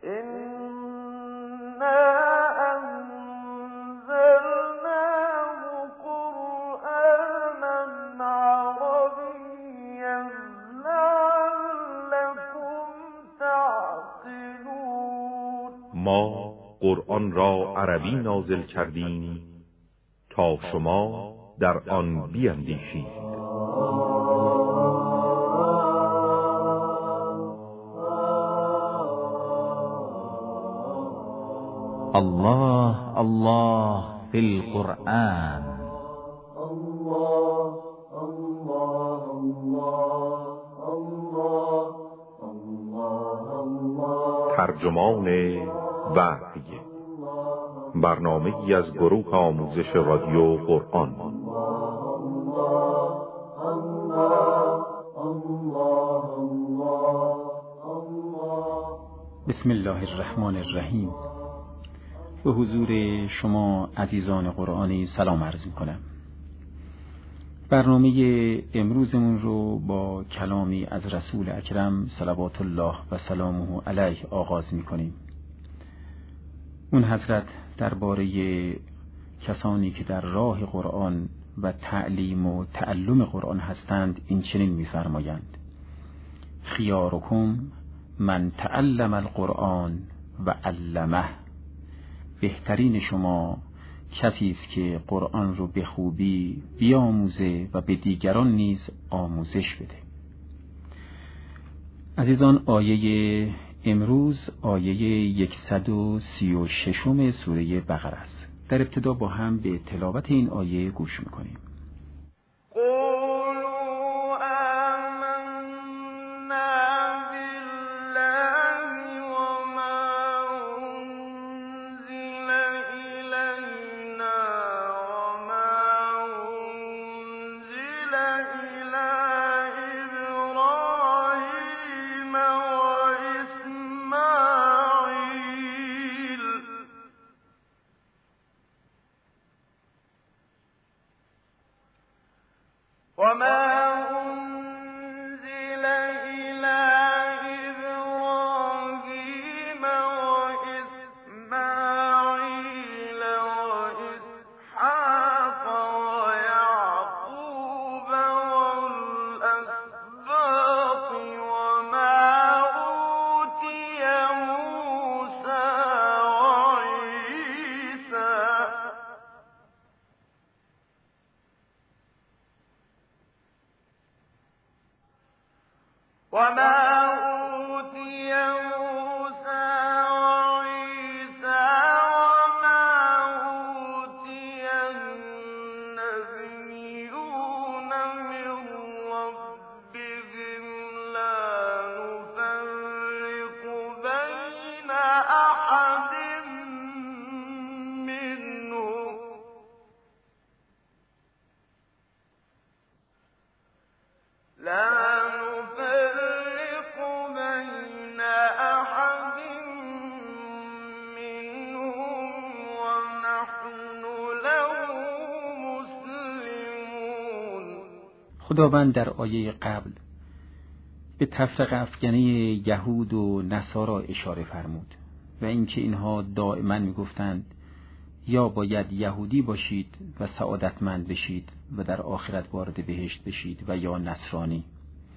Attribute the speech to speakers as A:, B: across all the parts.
A: ما قرآن را عربی نازل کردیم تا شما در آن بیندیشید.
B: الله الله فی القرآن.
C: الله الله الله الله.
A: ترجمان وحی، برنامه‌ای از گروه آموزش رادیو قرآن.
B: بسم الله الرحمن الرحیم. به حضور شما عزیزان قرآنی سلام عرض می‌کنم. برنامه امروزمون رو با کلامی از رسول اکرم صلوات الله و سلامه علیه آغاز می‌کنیم. اون حضرت درباره کسانی که در راه قرآن و تعلیم و تعلم قرآن هستند این چنین می‌فرمایند: خیارکم من تعلم القرآن و علمه. بهترین شما کسی است که قرآن رو به خوبی بیاموزه و به دیگران نیز آموزش بده. عزیزان، آیه امروز آیه 136 سوره بقره است. در ابتدا با هم به تلاوت این آیه گوش می‌کنیم. خداوند در آیه قبل به تفرقه افکنی یهود و نصارا اشاره فرمود و اینکه اینها دائما میگفتند یا باید یهودی باشید و سعادتمند بشید و در آخرت وارد بهشت بشید و یا نصرانی.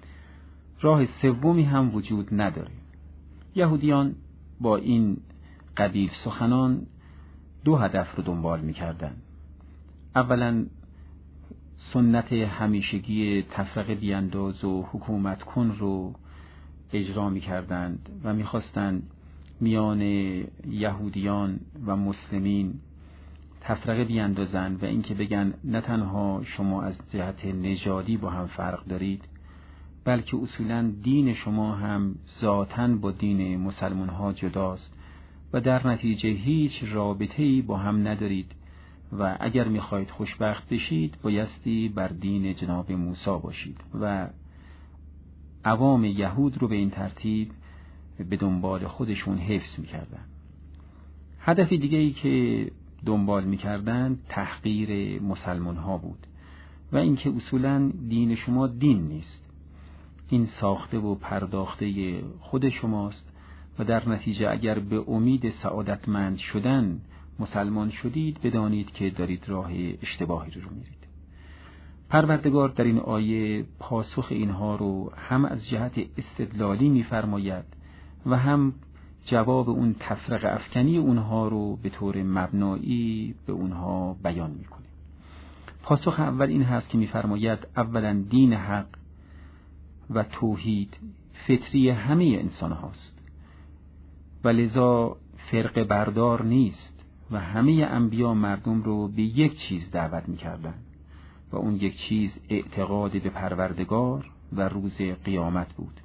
B: راه سومی هم وجود نداره. یهودیان با این قبیل سخنان دو هدف رو دنبال میکردند. اولا سنت همیشگی تفرقه بیانداز و حکومت کن رو اجرا می‌کردند و می‌خواستند میان یهودیان و مسلمین تفرقه بیاندازند و اینکه بگن نه تنها شما از جهت نژادی با هم فرق دارید، بلکه اصولاً دین شما هم ذاتاً با دین مسلمان‌ها جداست و در نتیجه هیچ رابطه‌ای با هم ندارید و اگر میخواید خوشبخت بشید بایستی بر دین جناب موسی باشید و عوام یهود رو به این ترتیب به دنبال خودشون حفظ میکردن. هدف دیگه ای که دنبال میکردن تحقیر مسلمان ها بود و اینکه اصولاً دین شما دین نیست، این ساخته و پرداخته خود شماست و در نتیجه اگر به امید سعادتمند شدن مسلمان شدید، بدانید که دارید راه اشتباهی رو میرید. پروردگار در این آیه پاسخ اینها رو هم از جهت استدلالی می‌فرماید و هم جواب اون تفرقه افکنی اونها رو به طور مبنایی به اونها بیان میکنه. پاسخ اول این هست که می‌فرماید اولا دین حق و توحید فطری همه انسان هاست و لذا فرقه بردار نیست و همه انبیا مردم رو به یک چیز دعوت می‌کردن و اون یک چیز اعتقاد به پروردگار و روز قیامت بود.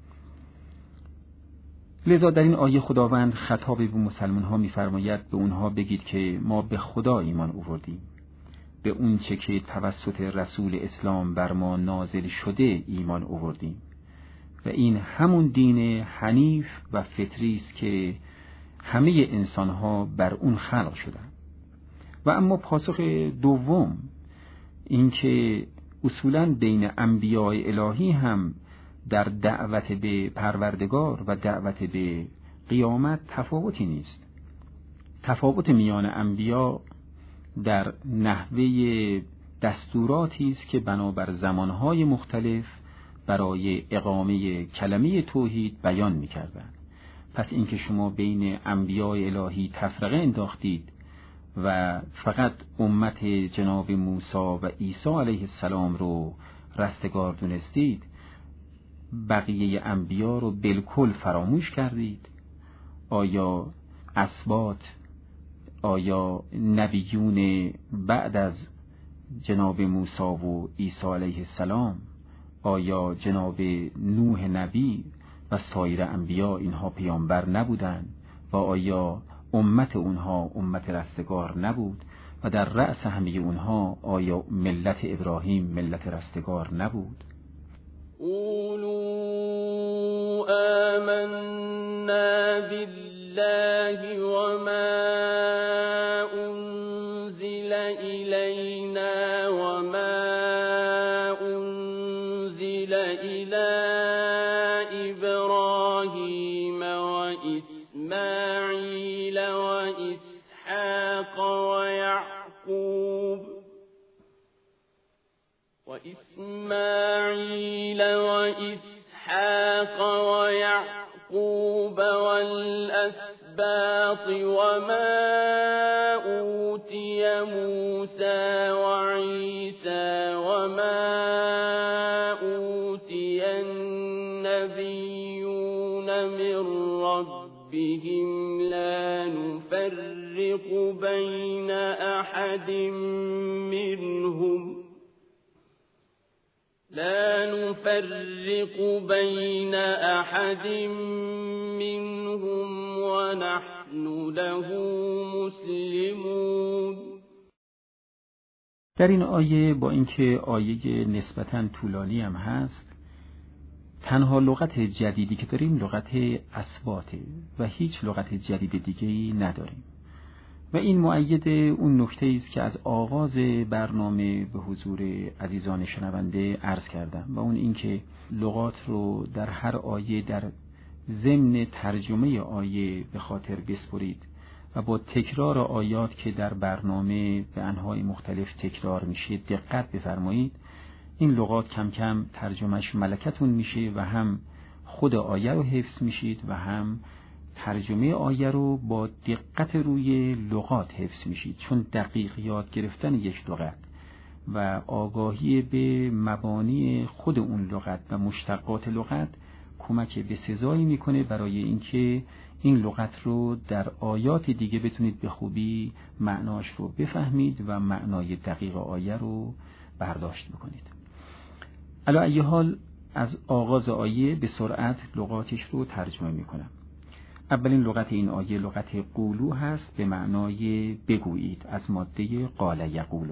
B: لذا در این آیه خداوند خطاب به مسلمان ها می‌فرماید به اونها بگید که ما به خدا ایمان آوردیم، به اون چه که توسط رسول اسلام بر ما نازل شده ایمان آوردیم و این همون دین حنیف و فطری است که همه انسان ها بر اون خلق شدند. و اما پاسخ دوم این که اصولاً بین انبیاء الهی هم در دعوت به پروردگار و دعوت به قیامت تفاوتی نیست. تفاوت میان انبیا در نحوه دستوراتی است که بنابر زمانهای مختلف برای اقامه کلمه توحید بیان می‌کردند. پس اینکه شما بین انبیاء الهی تفرقه انداختید و فقط امت جناب موسی و عیسی علیه السلام رو رستگار دونستید، بقیه انبیا رو بالکل فراموش کردید. آیا اسباط، آیا نبیون بعد از جناب موسی و عیسی علیه السلام، آیا جناب نوح نبی و سایر انبیا اینها پیامبر نبودند و آیا امت اونها امت رستگار نبود و در رأس همه اونها آیا ملت ابراهیم ملت رستگار نبود؟
D: قولوا آمنا بالله وما أنزل إلينا وما أنزل إلى إبراهيم وإسماعيل وإسحاق ويعقوب والأسباط وما أوتي موسى وعيسى وما أوتي النبيون من ربهم لا نفرق بين أحد منهم ونحن له مسلمون.
B: در این آیه با اینکه آیه نسبتاً طولانی هم هست، تنها لغت جدیدی که داریم لغت اسباطه و هیچ لغت جدید دیگه‌ای نداریم و این مؤید اون نکته است که از آغاز برنامه به حضور عزیزان شنونده عرض کردم و اون اینکه لغات رو در هر آیه در ضمن ترجمه آیه به خاطر بسپرید و با تکرار آیات که در برنامه به انواع مختلف تکرار میشه دقت بفرمایید. این لغات کم کم ترجمهش ملکتون میشه و هم خود آیه رو حفظ میشید و هم ترجمه آیه رو با دقت روی لغات حفظ میشید، چون دقیق یاد گرفتن یک لغت و آگاهی به مبانی خود اون لغت و مشتقات لغت کمک به سزایی میکنه برای اینکه این لغت رو در آیات دیگه بتونید به خوبی معناش رو بفهمید و معنای دقیق آیه رو برداشت بکنید. علی ای حال از آغاز آیه به سرعت لغاتش رو ترجمه میکنم. اولین لغت این آیه لغت قولو هست به معنای بگویید، از ماده قال یقولو.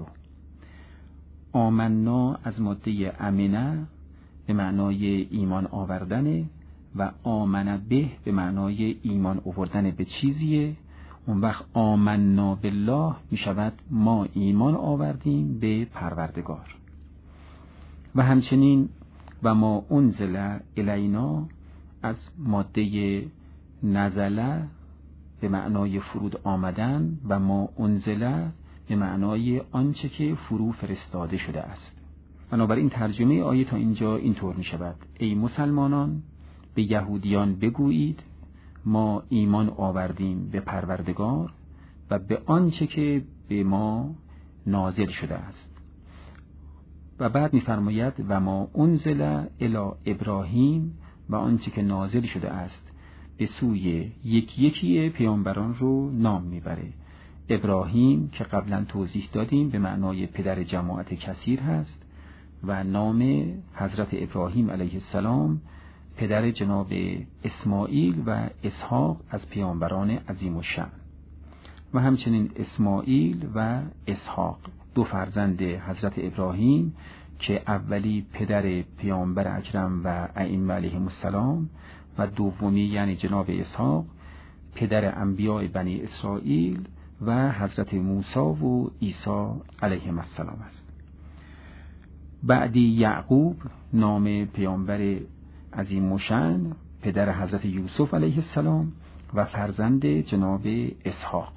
B: آمنا از ماده امنه به معنای ایمان آوردن و آمنه به معنای ایمان آوردن به چیزیه. اون وقت آمنا بالله می شود ما ایمان آوردیم به پروردگار. و همچنین و ما انزل الینا از ماده نزله به معنای فرود آمدن و ما انزله به معنای آنچه که فرو فرستاده شده است. بنابراین ترجمه آیه تا اینجا اینطور می شود: ای مسلمانان، به یهودیان بگویید ما ایمان آوردیم به پروردگار و به آنچه که به ما نازل شده است. و بعد می‌فرماید و ما انزل الی ابراهیم، و آنچه که نازل شده است به سوی یکی پیامبران رو نام میبره. ابراهیم که قبلا توضیح دادیم به معنای پدر جماعت کثیر هست و نام حضرت ابراهیم علیه السلام پدر جناب اسماعیل و اسحاق از پیامبران عظیم الشأن، و همچنین اسماعیل و اسحاق دو فرزند حضرت ابراهیم که اولی پدر پیامبر اکرم و ائمه علیهم السلام و دومی یعنی جناب اسحاق پدر انبیاء بنی اسرائیل و حضرت موسی و عیسی علیهم السلام است. بعدی یعقوب نام پیامبر عظیم الشأن پدر حضرت یوسف علیه السلام و فرزند جناب اسحاق.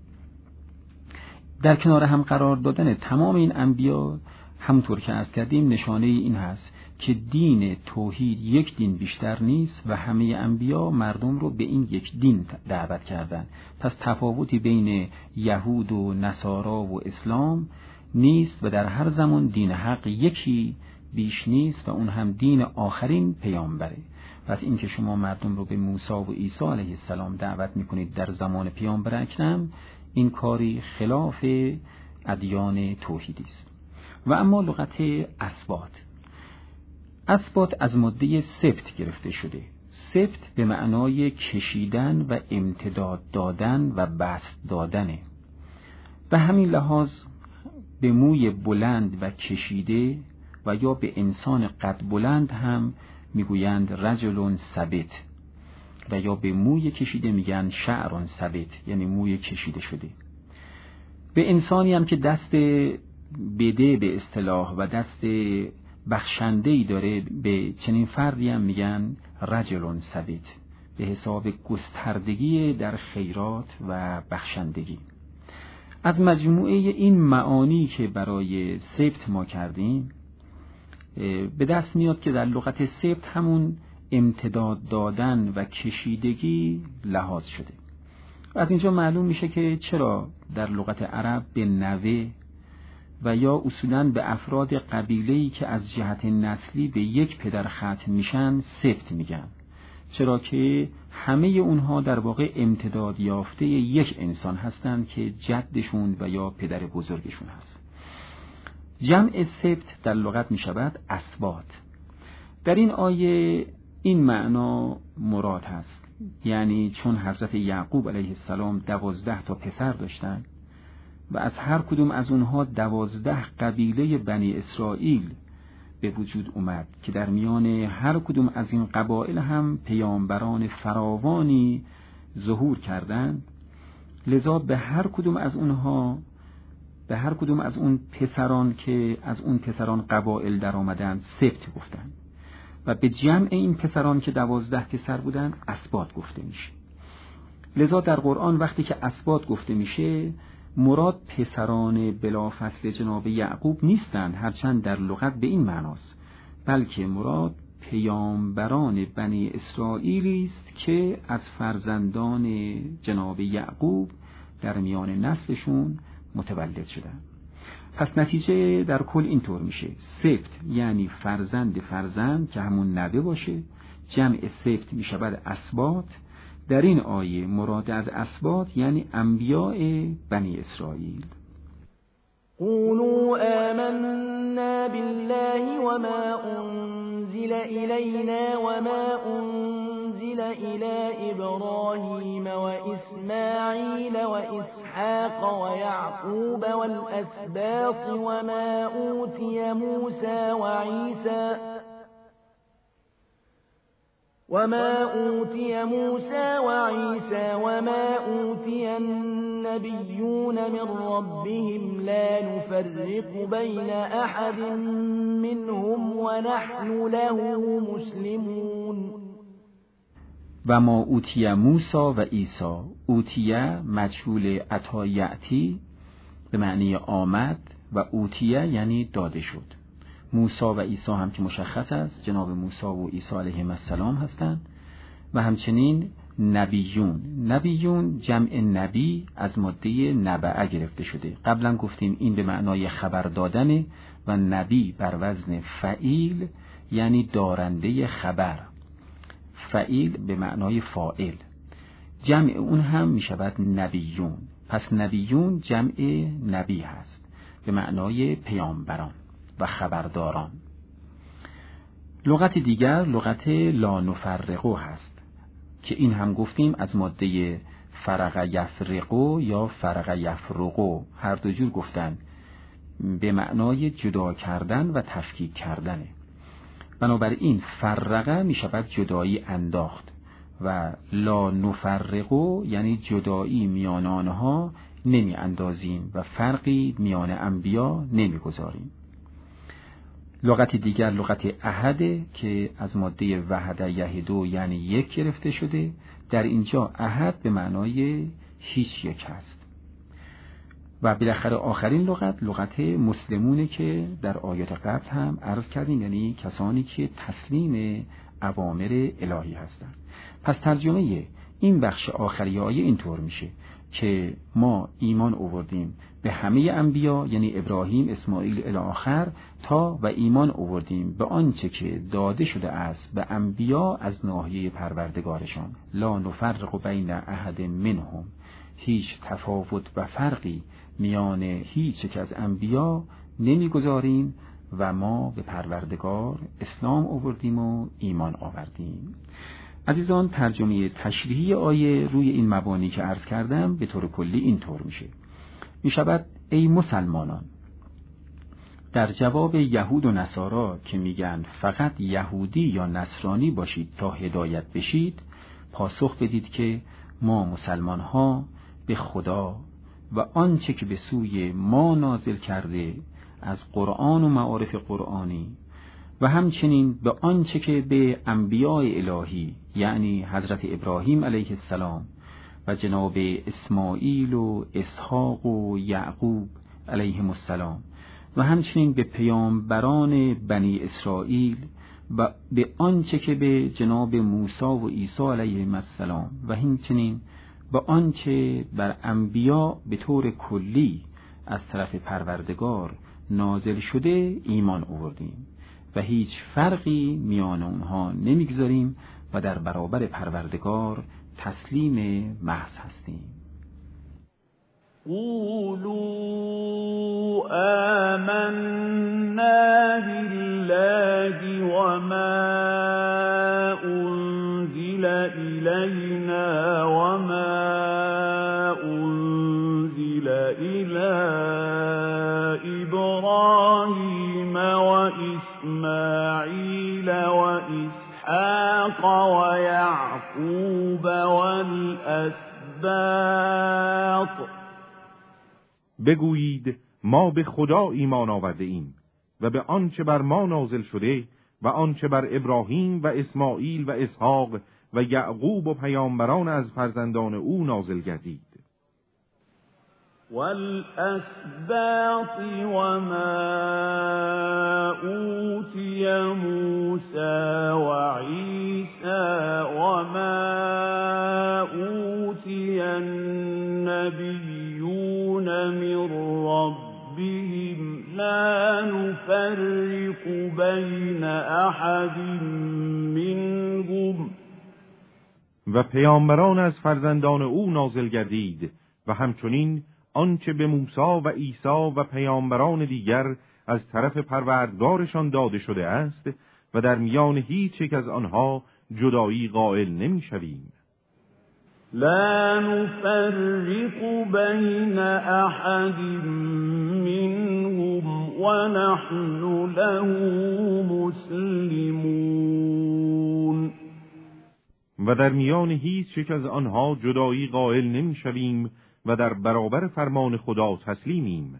B: در کنار هم قرار دادن تمام این انبیا همونطور که عرض کردیم نشانه این هست که دین توحید یک دین بیشتر نیست و همه انبیا مردم رو به این یک دین دعوت کردن. پس تفاوتی بین یهود و نصارا و اسلام نیست و در هر زمان دین حق یکی بیش نیست و اون هم دین آخرین پیامبره. پس این که شما مردم رو به موسی و عیسی علیه السلام دعوت میکنید در زمان پیامبر اکرم، این کاری خلاف ادیان توحیدی است. و اما لغت اثبات از ماده سبت گرفته شده. سبت به معنای کشیدن و امتداد دادن و بسط دادنه. به همین لحاظ به موی بلند و کشیده و یا به انسان قد بلند هم میگویند رجل ثبت و یا به موی کشیده میگن شعر ثبت، یعنی موی کشیده شده. به انسانی هم که دست بده به اصطلاح و دست بخشنده‌ای داره، به چنین فردی هم میگن رجل ثبت، به حساب گستردگی در خیرات و بخشندگی. از مجموعه این معانی که برای سبت ما کردیم به دست میاد که در لغت سبت همون امتداد دادن و کشیدگی لحاظ شده. از اینجا معلوم میشه که چرا در لغت عرب به نوه و یا اصولاً به افراد قبیله‌ای که از جهت نسلی به یک پدر ختم میشن سبت میگن، چرا که همه اونها در واقع امتداد یافته یک انسان هستند که جدشون و یا پدر بزرگشون هست. جمع سبت در لغت می شود اسباط. در این آیه این معنا مراد هست، یعنی چون حضرت یعقوب علیه السلام 12 تا پسر داشتن و از هر کدوم از اونها 12 قبیله بنی اسرائیل به وجود اومد که در میان هر کدوم از این قبایل هم پیامبران فراوانی ظهور کردند، لذا به هر کدوم از اون پسران که از اون پسران قبایل در آمدن سبت گفتن و به جمع این پسران که 12 پسر بودن اسباط گفته میشه. لذا در قرآن وقتی که اسباط گفته میشه مراد پسران بلافاصله جناب یعقوب نیستند، هرچند در لغت به این معناست، بلکه مراد پیامبران بنی اسرائیلی است که از فرزندان جناب یعقوب در میان نسلشون متولد شدن. پس نتیجه در کل اینطور میشه: سبت یعنی فرزند که همون نوه باشه، جمع سبت میشود اسباط. در این آیه مراد از اسباط یعنی انبیاء بنی اسرائیل.
C: قولوا آمنا بالله وما أنزل إلينا وما أنزل إلى إبراهيم وإسماعيل وإسحاق ويعقوب والأسباط وما أوتي موسى وعيسى وما أوتي النبيون من ربهم لا نفرق بين أحد منهم ونحن له مسلمون.
B: و ما اوتیه موسی و عیسی. اوتیه مجهول عطا یعطی به معنی آمد و اوتیه یعنی داده شد. موسی و عیسی هم که مشخص است، جناب موسی و عیسی علیهم السلام هستند. و همچنین نبیون جمع نبی از ماده نبعه گرفته شده. قبلا گفتیم این به معنای خبر دادن و نبی بر وزن فعیل یعنی دارنده خبر. فعیل به معنای فاعل. جمع اون هم می شود نبیون. پس نبیون جمع نبی هست به معنای پیامبران و خبرداران. لغت دیگر لغت لا نفرقو هست که این هم گفتیم از ماده فرق یفرقو یا فرق یفرقو، هر دو جور گفتن، به معنای جدا کردن و تفکیک کردنه. بنابراین فرقه می شود جدایی انداخت و لا نفرقو یعنی جدایی میان آنها نمی اندازیم و فرقی میان انبیا نمی گذاریم. لغت دیگر لغت احده که از ماده وحده یهدو یعنی یک گرفته شده. در اینجا احد به معنای هیچ یک هست. و بالاخره آخرین لغت مسلمونه که در آیات قبل هم عرض کردیم، یعنی کسانی که تسلیم اوامر الهی هستند. پس ترجمه این بخش آخری آیه اینطور میشه که ما ایمان آوردیم به همه انبیا، یعنی ابراهیم، اسماعیل الی آخر، تا و ایمان آوردیم به آنچه که داده شده است به انبیا از ناحیه پروردگارشان. لا نفرق بین احد منهم، هیچ تفاوت و فرقی میان هیچ یک از انبیا نمیگذاریم و ما به پروردگار اسلام آوردیم و ایمان آوردیم. عزیزان، ترجمه تشریحی آیه روی این مبانی که عرض کردم به طور کلی اینطور میشه. میشود ای مسلمانان، در جواب یهود و نصارا که میگن فقط یهودی یا نصرانی باشید تا هدایت بشید، پاسخ بدید که ما مسلمان ها به خدا و آنچه که به سوی ما نازل کرده از قرآن و معارف قرآنی و همچنین به آنچه که به انبیاء الهی یعنی حضرت ابراهیم علیه السلام و جناب اسماعیل و اسحاق و یعقوب علیهم السلام و همچنین به پیامبران بنی اسرائیل و به آنچه که به جناب موسی و عیسی علیهم السلام و همچنین به آنچه بر انبیا به طور کلی از طرف پروردگار نازل شده ایمان آوردیم و هیچ فرقی میان اونها نمیگذاریم و در برابر پروردگار تسلیم محض هستیم.
E: قولوا آمنا بالله وما أنزل إلينا وما أنزل إلى إبراهيم وإسماعيل وإسحاق ويعقوب والأسباط.
A: بگویید ما به خدا ایمان آورده ایم و به آنچه بر ما نازل شده و آنچه بر ابراهیم و اسماعیل و اسحاق و یعقوب و پیامبران از فرزندان او نازل گردید.
E: والأسباط وما أوتي موسى وعيسى وما أوتي النبيون من ربهم لا نفرق بين أحد منهم.
A: و پیامبران از فرزندان او نازل گردید و همچنین آنچه به موسی و عیسی و پیامبران دیگر از طرف پروردگارشان داده شده است و در میان هیچ یک از آنها جدایی قائل نمی‌شویم.
E: لا نفرق بین احد منهم ونحن له مسلمون.
A: و در میان هیچ یک از آنها جدایی قائل نمی‌شویم و در برابر فرمان خدا تسلیمیم.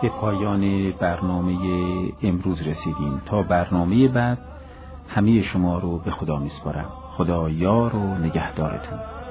B: به پایان برنامه امروز رسیدیم. تا برنامه بعد همه شما رو به خدا میسپارم. خدا یار و نگهدارتون.